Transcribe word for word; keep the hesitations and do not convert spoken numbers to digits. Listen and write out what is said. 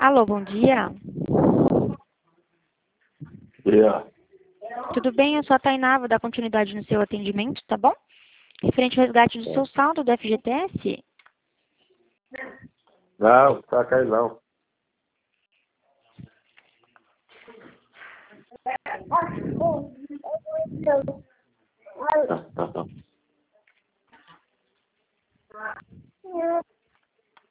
Alô, bom dia. Yeah. Tudo bem? Eu sou a Tainá, vou dar continuidade no seu atendimento, tá bom? Referente ao resgate do seu saldo do F G T S? Não, tá caindo não. Tá, tá, tá.